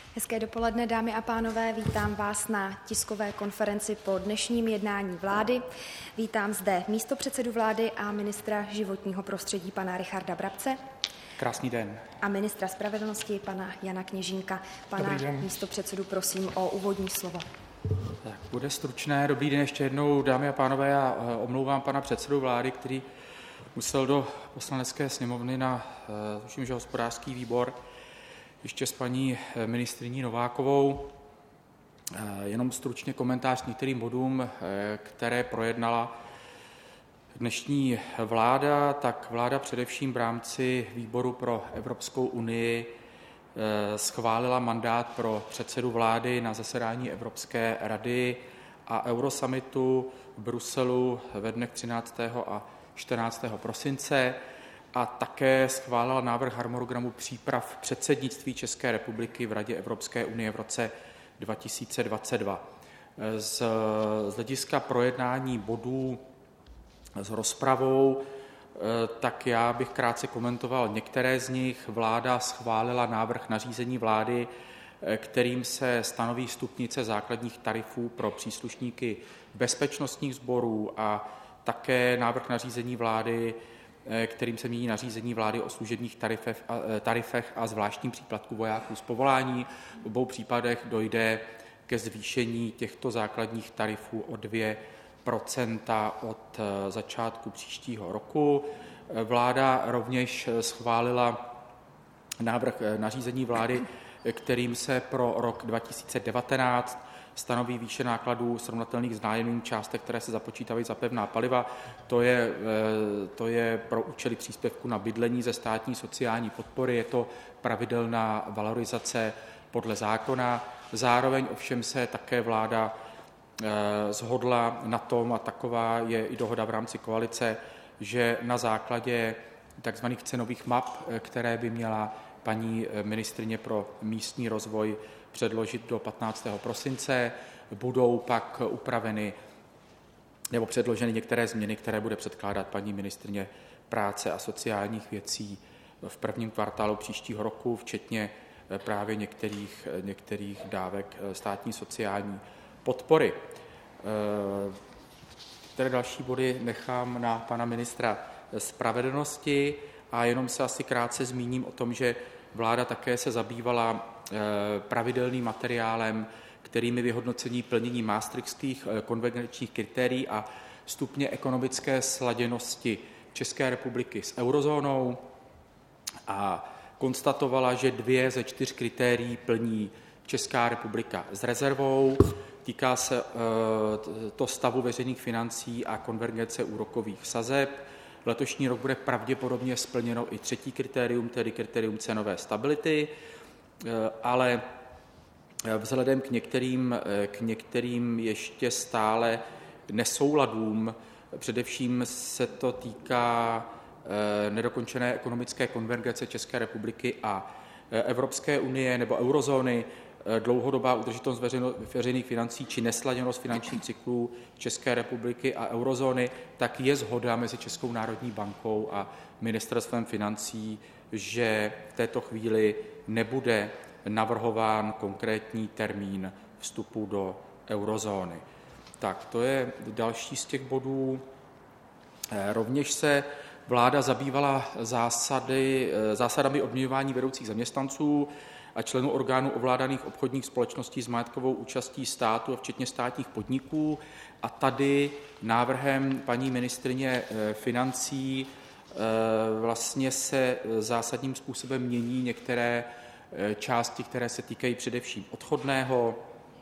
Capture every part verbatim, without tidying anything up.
Hezké dopoledne, dámy a pánové, vítám vás na tiskové konferenci po dnešním jednání vlády. Vítám zde místopředsedu vlády a ministra životního prostředí pana Richarda Brabce. Krásný den. A ministra spravedlnosti pana Jana Kněžínka. Pana místopředsedu prosím o úvodní slovo. Tak, bude stručné. Dobrý den ještě jednou, dámy a pánové. Já omlouvám pana předsedu vlády, který musel do Poslanecké sněmovny na, tuším, že hospodářský výbor, ještě s paní ministryní Novákovou. Jenom stručně komentář k některým bodům, které projednala dnešní vláda. Tak vláda především v rámci výboru pro Evropskou unii schválila mandát pro předsedu vlády na zasedání Evropské rady a Eurosummitu v Bruselu ve dnech třináctého a čtrnáctého prosince a také schválila návrh harmonogramu příprav předsednictví České republiky v Radě Evropské unie v roce dva tisíce dvacet dva. Z, z hlediska projednání bodů s rozpravou, tak já bych krátce komentoval některé z nich. Vláda schválila návrh nařízení vlády, kterým se stanoví stupnice základních tarifů pro příslušníky bezpečnostních sborů, a také návrh nařízení vlády, kterým se mění nařízení vlády o služebních tarifech a, tarifech a zvláštním příplatku vojáků z povolání. V obou případech dojde ke zvýšení těchto základních tarifů o dvě procenta od začátku příštího roku. Vláda rovněž schválila návrh nařízení vlády, kterým se pro rok dva tisíce devatenáct stanoví výše nákladů srovnatelných s nájemným částek, které se započítávají za pevná paliva. To je, to je pro účely příspěvku na bydlení ze státní sociální podpory. Je to pravidelná valorizace podle zákona. Zároveň ovšem se také vláda shodla na tom, a taková je i dohoda v rámci koalice, že na základě takzvaných cenových map, které by měla paní ministryně pro místní rozvoj předložit do patnáctého prosince, budou pak upraveny nebo předloženy některé změny, které bude předkládat paní ministryně práce a sociálních věcí v prvním kvartálu příštího roku, včetně právě některých, některých dávek státní sociální podpory. Které další body nechám na pana ministra spravedlnosti a jenom se asi krátce zmíním o tom, že vláda také se zabývala pravidelným materiálem, kterými vyhodnocení plnění maastrichtských konvergenčních kritérií a stupně ekonomické sladěnosti České republiky s eurozónou a konstatovala, že dvě ze čtyř kritérií plní Česká republika s rezervou. Týká se to stavu veřejných financí a konvergence úrokových sazeb. Letošní rok bude pravděpodobně splněno i třetí kritérium, tedy kritérium cenové stability, ale vzhledem k některým, k některým ještě stále nesouladům, především se to týká nedokončené ekonomické konvergence České republiky a Evropské unie nebo eurozóny, dlouhodobá udržitelnost veřejných financí či nesladěnost finančních cyklů České republiky a eurozóny, tak je shoda mezi Českou národní bankou a ministerstvem financí, že v této chvíli nebude navrhován konkrétní termín vstupu do eurozóny. Tak to je další z těch bodů. Rovněž se vláda zabývala zásady, zásadami odměňování vedoucích zaměstnanců a členů orgánů ovládaných obchodních společností s majetkovou účastí státu, včetně státních podniků. A tady návrhem paní ministryně financí vlastně se zásadním způsobem mění některé části, které se týkají především odchodného,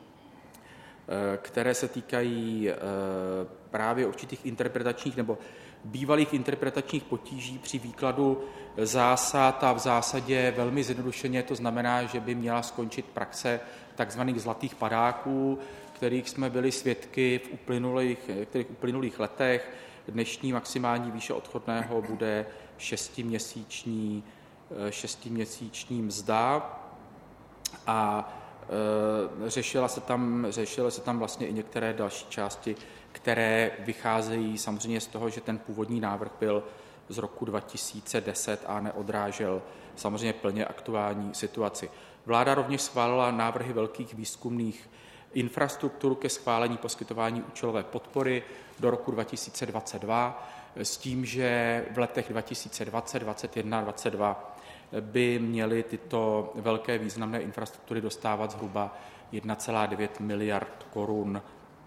které se týkají právě určitých interpretačních nebo bývalých interpretačních potíží při výkladu zásad a v zásadě velmi zjednodušeně to znamená, že by měla skončit praxe takzvaných zlatých padáků, kterých jsme byli svědky v uplynulých, kterých uplynulých letech. Dnešní maximální výše odchodného bude šestiměsíční, šestiměsíční mzda a e, řešila se tam, řešila se tam vlastně i některé další části, které vycházejí samozřejmě z toho, že ten původní návrh byl z roku dva tisíce deset a neodrážel samozřejmě plně aktuální situaci. Vláda rovněž schválila návrhy velkých výzkumných infrastruktur ke schválení poskytování účelové podpory do roku dva tisíce dvacet dva s tím, že v letech dva tisíce dvacet, dvacet jedna, dvacet dva by měly tyto velké významné infrastruktury dostávat zhruba jedna celá devět miliard korun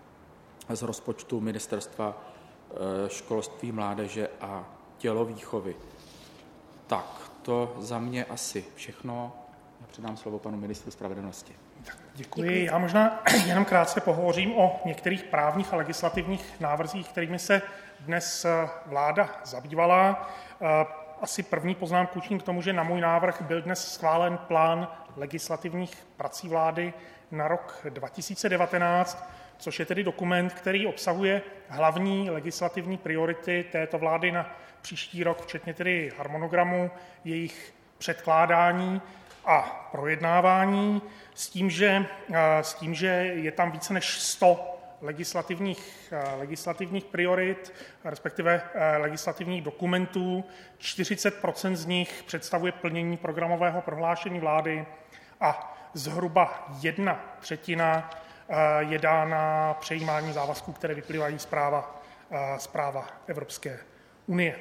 z rozpočtu Ministerstva školství, mládeže a tělovýchovy. Tak, to za mě asi všechno. Já předám slovo panu ministru spravedlnosti. Děkuji. Děkuji. Já možná jenom krátce pohovořím o některých právních a legislativních návrzích, kterými se dnes vláda zabývala. Asi první poznámku učiním k tomu, že na můj návrh byl dnes schválen plán legislativních prací vlády na rok dva tisíce devatenáct, což je tedy dokument, který obsahuje hlavní legislativní priority této vlády na příští rok, včetně tedy harmonogramu jejich předkládání a projednávání, s tím, že, s tím, že je tam více než sto legislativních, legislativních priorit, respektive legislativních dokumentů. čtyřicet procent z nich představuje plnění programového prohlášení vlády a zhruba jedna třetina je dána přejímání závazků, které vyplývají z práva, z práva Evropské unie.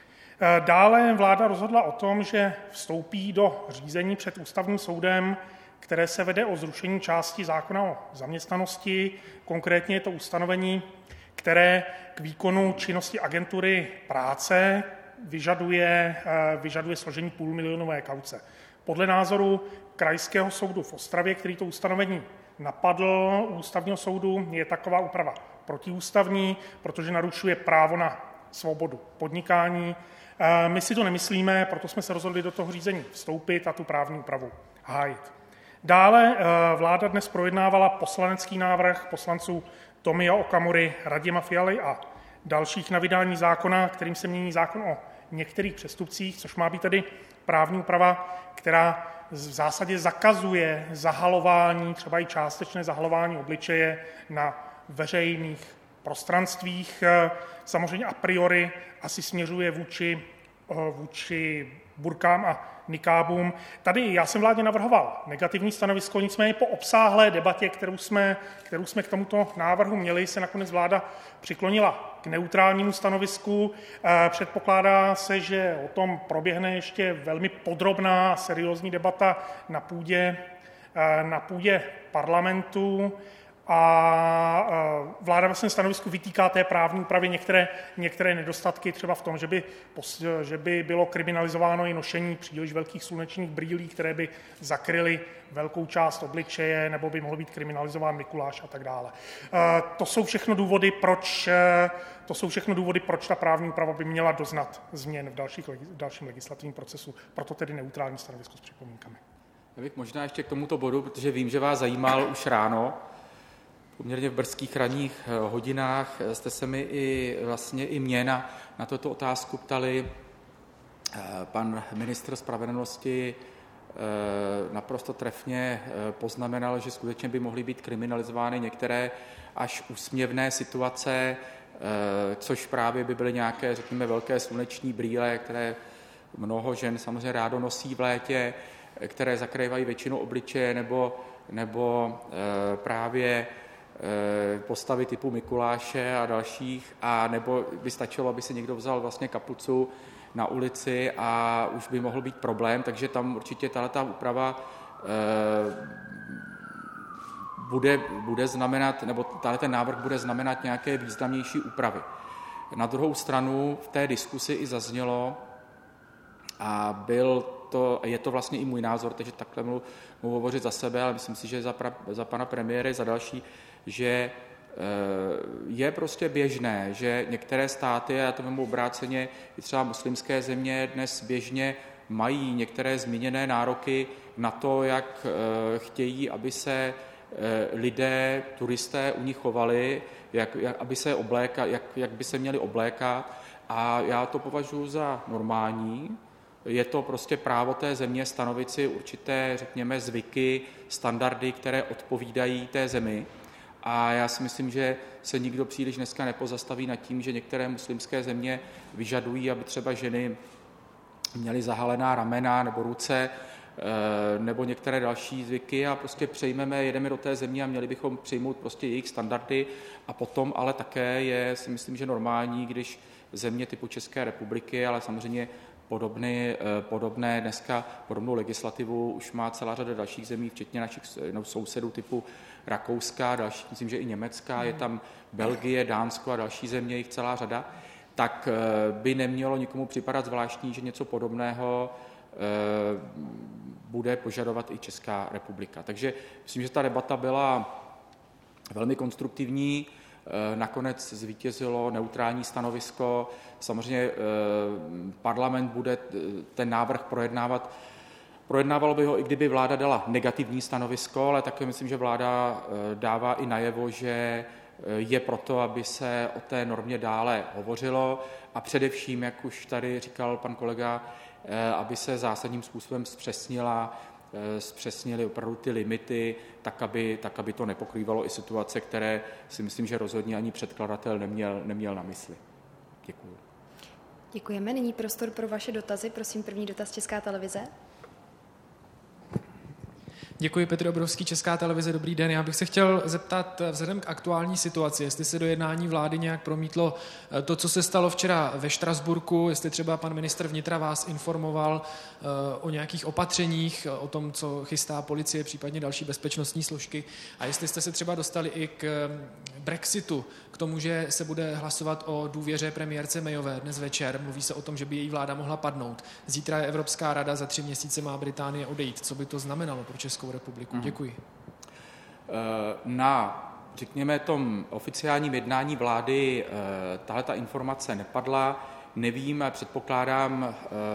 Dále vláda rozhodla o tom, že vstoupí do řízení před ústavním soudem, které se vede o zrušení části zákona o zaměstnanosti. Konkrétně je to ustanovení, které k výkonu činnosti agentury práce vyžaduje, vyžaduje složení půlmilionové kauce. Podle názoru Krajského soudu v Ostravě, který to ustanovení napadl u ústavního soudu, je taková úprava protiústavní, protože narušuje právo na svobodu podnikání. My si to nemyslíme, proto jsme se rozhodli do toho řízení vstoupit a tu právní úpravu hájit. Dále vláda dnes projednávala poslanecký návrh poslanců Tomia Okamury, Radima Fialy a dalších na vydání zákona, kterým se mění zákon o některých přestupcích, což má být tedy právní úprava, která v zásadě zakazuje zahalování, třeba i částečné zahalování obličeje na veřejných prostranstvích. Samozřejmě a priori asi směřuje vůči, vůči burkám a nikábům. Tady já jsem vládě navrhoval negativní stanovisko, nicméně po obsáhlé debatě, kterou jsme, kterou jsme k tomuto návrhu měli, se nakonec vláda přiklonila k neutrálnímu stanovisku. Předpokládá se, že o tom proběhne ještě velmi podrobná a seriózní debata na půdě, na půdě parlamentu. A vláda ve svém stanovisku vytýká té právní úpravě některé, některé nedostatky, třeba v tom, že by, že by bylo kriminalizováno i nošení příliš velkých slunečních brýlí, které by zakryly velkou část obličeje, nebo by mohl být kriminalizován Mikuláš a tak dále. To jsou všechno důvody, proč, to jsou všechno důvody, proč ta právní úprava by měla doznat změn v, dalších, v dalším legislativním procesu, proto tedy neutrální stanovisko s připomínkami. Já bych možná ještě k tomuto bodu, protože vím, že vás zajímal už ráno, poměrně v brzkých ranních hodinách jste se mi i vlastně i mě na, na tuto otázku ptali. Pan ministr spravedlnosti naprosto trefně poznamenal, že skutečně by mohly být kriminalizovány některé až úsměvné situace, což právě by byly nějaké, řekněme, velké sluneční brýle, které mnoho žen samozřejmě rádo nosí v létě, které zakrývají většinu obličeje, nebo, nebo právě postavy typu Mikuláše a dalších, a nebo by stačilo, aby si někdo vzal vlastně kapucu na ulici a už by mohl být problém, takže tam určitě tato úprava bude, bude znamenat, nebo ten návrh bude znamenat nějaké významnější úpravy. Na druhou stranu v té diskusi i zaznělo, a byl to, je to vlastně i můj názor, takže takhle mohu, mohu hovořit za sebe, ale myslím si, že za, pra, za pana premiéra, za další, že je prostě běžné, že některé státy, a já to vemu obráceně, i třeba muslimské země dnes běžně mají některé zmíněné nároky na to, jak chtějí, aby se lidé, turisté u nich chovali, jak, jak, aby se obléka, jak, jak by se měli oblékat, a já to považuji za normální. Je to prostě právo té země stanovit si určité, řekněme, zvyky, standardy, které odpovídají té zemi. A já si myslím, že se nikdo příliš dneska nepozastaví nad tím, že některé muslimské země vyžadují, aby třeba ženy měly zahalená ramena nebo ruce, nebo některé další zvyky a prostě přejmeme, jedeme do té země a měli bychom přijmout prostě jejich standardy a potom ale také je, si myslím, že normální, když země typu České republiky, ale samozřejmě podobné, podobné dneska, podobnou legislativu už má celá řada dalších zemí, včetně našich no, sousedů typu Rakouska, další, myslím, že i Německa, je tam Belgie, Dánsko a další země, jich celá řada, tak by nemělo nikomu připadat zvláštní, že něco podobného bude požadovat i Česká republika. Takže myslím, že ta debata byla velmi konstruktivní. Nakonec zvítězilo neutrální stanovisko. Samozřejmě parlament bude ten návrh projednávat. Projednávalo by ho, i kdyby vláda dala negativní stanovisko, ale také myslím, že vláda dává i najevo, že je proto, aby se o té normě dále hovořilo a především, jak už tady říkal pan kolega, aby se zásadním způsobem zpřesnila, zpřesnily opravdu ty limity, tak aby, tak aby to nepokrývalo i situace, které si myslím, že rozhodně ani předkladatel neměl, neměl na mysli. Děkuji. Děkujeme. Nyní prostor pro vaše dotazy. Prosím, první dotaz Česká televize. Děkuji, Petr Obrovský, Česká televize, dobrý den. Já bych se chtěl zeptat vzhledem k aktuální situaci, jestli se do jednání vlády nějak promítlo to, co se stalo včera ve Štrasburku, jestli třeba pan ministr vnitra vás informoval o nějakých opatřeních, o tom, co chystá policie, případně další bezpečnostní složky a jestli jste se třeba dostali i k Brexitu, k tomu, že se bude hlasovat o důvěře premiérce Mayové dnes večer. Mluví se o tom, že by její vláda mohla padnout. Zítra je Evropská rada, za tři měsíce má Británie odejít. Co by to znamenalo pro Českou republiku? Děkuji. Na, řekněme, tom oficiálním jednání vlády tahle ta informace nepadla. Nevím a předpokládám,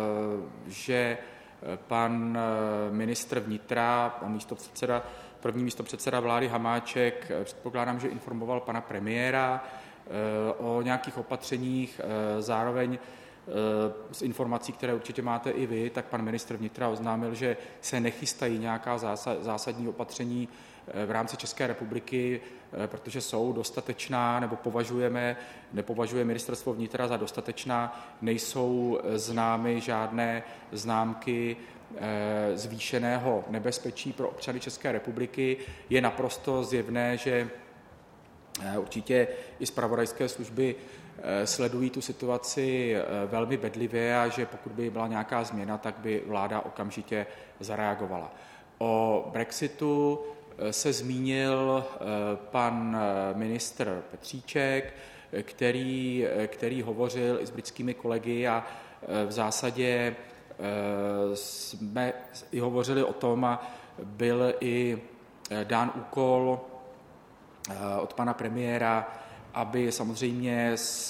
že pan ministr vnitra, pan místopředseda, první místopředseda vlády Hamáček, předpokládám, že informoval pana premiéra o nějakých opatřeních, zároveň z informací, které určitě máte i vy, tak pan ministr vnitra oznámil, že se nechystají nějaká zásadní opatření v rámci České republiky, protože jsou dostatečná, nebo považujeme, nepovažuje ministerstvo vnitra za dostatečná, nejsou známy žádné známky zvýšeného nebezpečí pro občany České republiky. Je naprosto zjevné, že určitě i zpravodajské služby sledují tu situaci velmi bedlivě a že pokud by byla nějaká změna, tak by vláda okamžitě zareagovala. O Brexitu se zmínil pan ministr Petříček, který, který hovořil i s britskými kolegy a v zásadě jsme i hovořili o tom a byl i dán úkol od pana premiéra, aby samozřejmě s,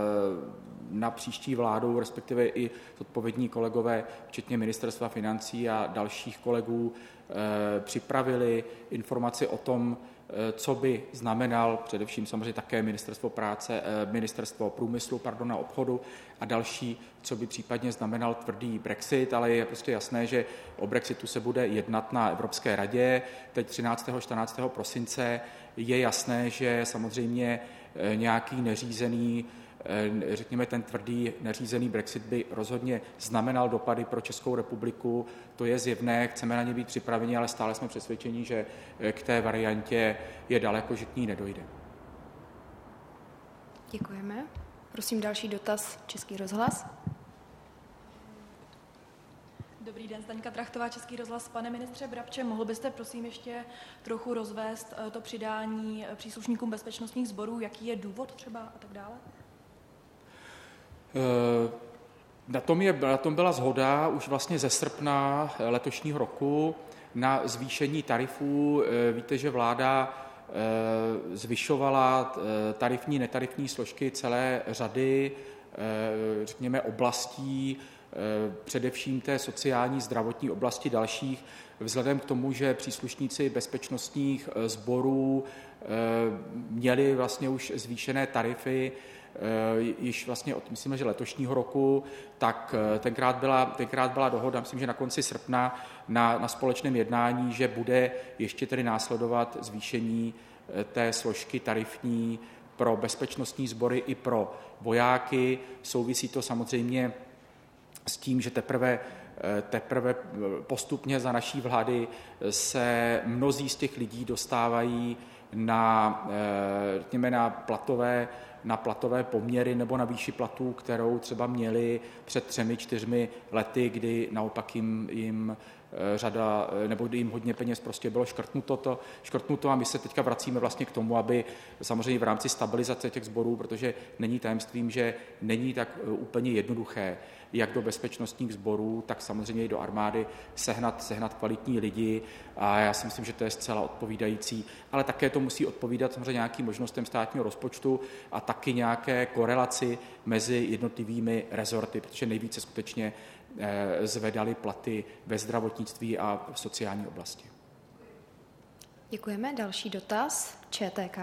na příští vládou, respektive i odpovědní kolegové, včetně ministerstva financí a dalších kolegů, eh, připravili informaci o tom, eh, co by znamenal především samozřejmě také ministerstvo práce, eh, ministerstvo průmyslu, pardon, a obchodu a další, co by případně znamenal tvrdý Brexit, ale je prostě jasné, že o Brexitu se bude jednat na Evropské radě. Teď třináctého čtrnáctého prosince je jasné, že samozřejmě nějaký neřízený, řekněme ten tvrdý neřízený Brexit by rozhodně znamenal dopady pro Českou republiku. To je zjevné, chceme na ně být připraveni, ale stále jsme přesvědčeni, že k té variantě je daleko, že k ní nedojde. Děkujeme. Prosím další dotaz, Český rozhlas. Dobrý den, Zdeňka Trachtová, Český rozhlas. Pane ministře Brabče, mohl byste prosím ještě trochu rozvést to přidání příslušníkům bezpečnostních sborů, jaký je důvod třeba a tak dále? Na tom, je, na tom byla shoda už vlastně ze srpna letošního roku na zvýšení tarifů. Víte, že vláda zvyšovala tarifní, netarifní složky celé řady, řekněme, oblastí, především té sociální, zdravotní oblasti dalších, vzhledem k tomu, že příslušníci bezpečnostních sborů měli vlastně už zvýšené tarify již vlastně od, myslím, že letošního roku, tak tenkrát byla, tenkrát byla dohoda, myslím, že na konci srpna na, na společném jednání, že bude ještě tedy následovat zvýšení té složky tarifní pro bezpečnostní sbory i pro vojáky. Souvisí to samozřejmě s tím, že teprve teprve postupně za naší vlády se mnozí z těch lidí dostávají na, řekněme, na platové na platové poměry nebo na výši platů, kterou třeba měli před třemi, čtyřmi lety, kdy naopak jim, jim řada, nebo kdy jim hodně peněz prostě bylo škrtnuto, to, škrtnuto a my se teďka vracíme vlastně k tomu, aby samozřejmě v rámci stabilizace těch sborů, protože není tajemstvím, že není tak úplně jednoduché, jak do bezpečnostních sborů, tak samozřejmě i do armády sehnat, sehnat kvalitní lidi a já si myslím, že to je zcela odpovídající, ale také to musí odpovídat samozřejmě nějakým možnostem státního rozpočtu a taky nějaké korelaci mezi jednotlivými rezorty, protože nejvíce skutečně eh, zvedaly platy ve zdravotnictví a v sociální oblasti. Děkujeme. Další dotaz. ČTK.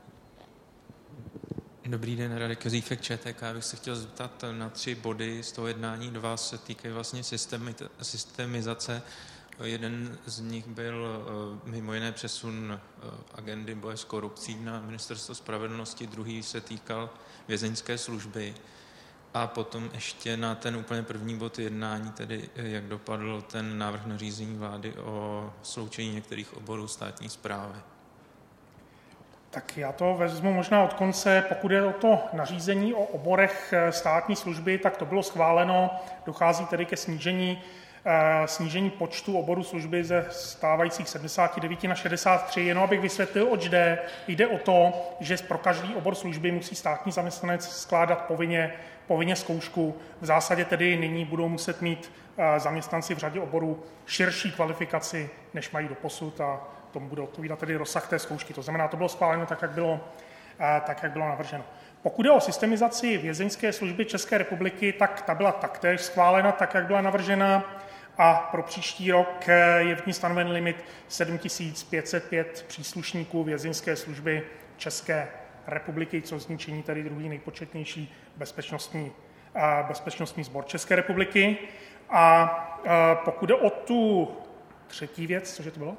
Dobrý den, Radek Jozífek, ČTK. Já bych se chtěl zeptat na tři body z toho jednání. Dva se týkají vlastně systemizace. Jeden z nich byl mimo jiné přesun agendy boje s korupcí na Ministerstvo spravedlnosti, druhý se týkal vězeňské služby. A potom ještě na ten úplně první bod jednání, tedy jak dopadl ten návrh nařízení vlády o sloučení některých oborů státní správy. Tak já to vezmu možná od konce. Pokud je o to nařízení o oborech státní služby, tak to bylo schváleno. Dochází tedy ke snížení, eh, snížení počtu oborů služby ze stávajících sedmdesát devět na šedesát tři. Jenom abych vysvětlil, oč jde. Jde o to, že pro každý obor služby musí státní zaměstnanec skládat povinně, povinně zkoušku. V zásadě tedy nyní budou muset mít eh, zaměstnanci v řadě oborů širší kvalifikaci, než mají doposud a tomu bude odpovídat tedy rozsah té zkoušky. To znamená, to bylo schváleno tak, jak bylo, tak, jak bylo navrženo. Pokud je o systemizaci vězeňské služby České republiky, tak ta byla taktéž schválena tak, jak byla navržena a pro příští rok je v ní stanoven limit sedm tisíc pět set pět příslušníků vězeňské služby České republiky, co zničení tedy druhý nejpočetnější bezpečnostní, bezpečnostní sbor České republiky. A pokud jde o tu třetí věc, cože to bylo?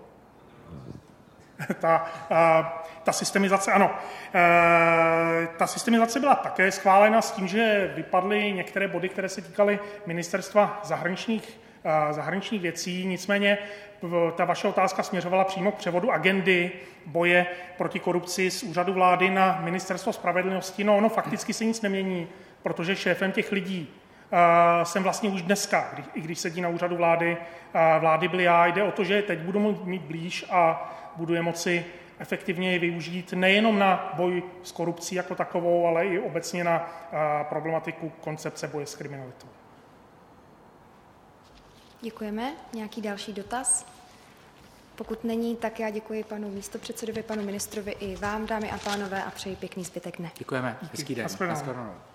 Ta, ta systemizace, ano, ta systemizace byla také schválena s tím, že vypadly některé body, které se týkaly ministerstva zahraničních, zahraničních věcí, nicméně ta vaše otázka směřovala přímo k převodu agendy boje proti korupci z úřadu vlády na ministerstvo spravedlnosti. No, ono fakticky se nic nemění, protože šéfem těch lidí Uh, jsem vlastně už dneska, kdy, i když sedí na úřadu vlády, uh, vlády byl já. Jde o to, že teď budu mít blíž a budu je moci efektivně využít nejenom na boj s korupcí jako takovou, ale i obecně na uh, problematiku koncepce boje s kriminalitou. Děkujeme. Nějaký další dotaz? Pokud není, tak já děkuji panu místopředsedovi, panu ministrovi i vám, dámy a pánové, a přeji pěkný zbytek dne. Děkujeme. Hezký den. Naschledanou.